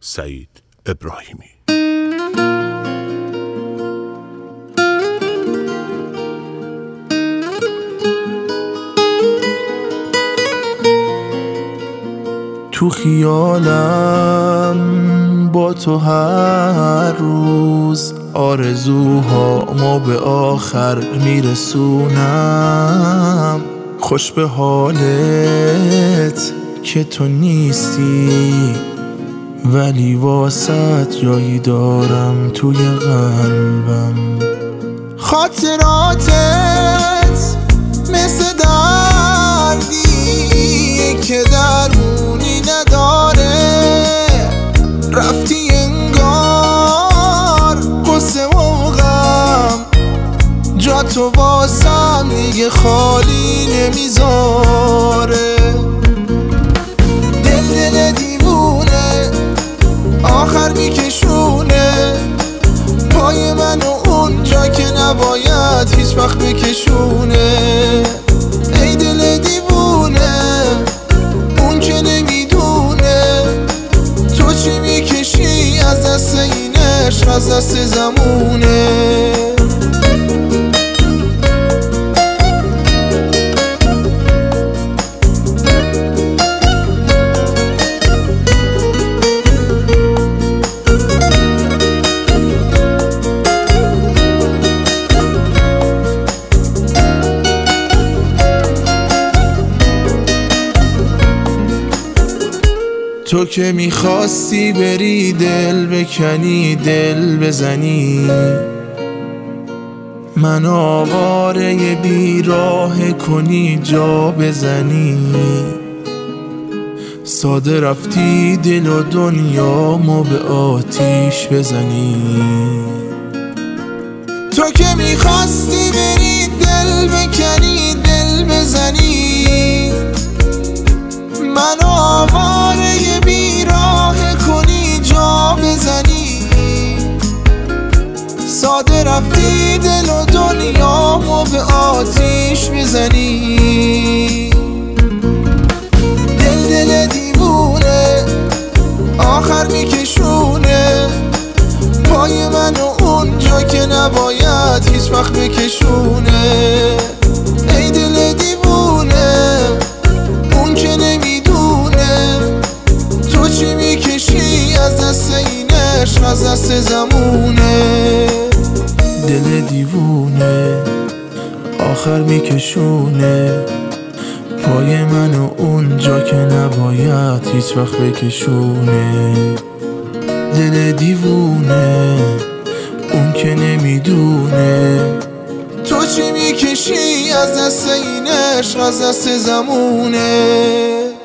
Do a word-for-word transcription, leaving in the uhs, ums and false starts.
سعید ابراهیمی. تو خیالم با تو هر روز آرزوهامو به آخر میرسونم. خوش به حالت که تو نیستی، ولی واسط جایی دارم توی قلبم. خاطراتت مثل دردی که درمونی نداره، رفتی انگار قصه و غم، جا تو واسم دیگه خالی نمیذاره. دل دل دیوونه آخر میکشونه پای منو اونجا که نباید هیچ وقت بکشونه. ای دل دیوونه اون که نمیدونه تو چی میکشی از دست این عشق، از دست زمونه. تو که میخواستی بری دل بکنی دل بزنی، من آواره بیراه کنی جا بزنی. ساده رفتی دل و دنیامو به آتیش بزنی. تو که میخواستی بری دل بکنی دل بزنی، من آواره بیراه کنی جا بزنی. ساده رفتی دل و دنیامو به آتیش بزنی. دل دل دیوونه آخر میکشونه پای منو اونجا که نباید هیچ وقت بکشونه. ای دل دیوونه اون که نمیدونه تو چی میکشی از دست این عشق، از دست زمونه. دل دیوونه آخر میکشونه پای منو اونجا که نباید هیچ وقت بکشونه. دل دیوونه اون که نمیدونه تو چی میکشی از دست این عشق، از دست زمونه.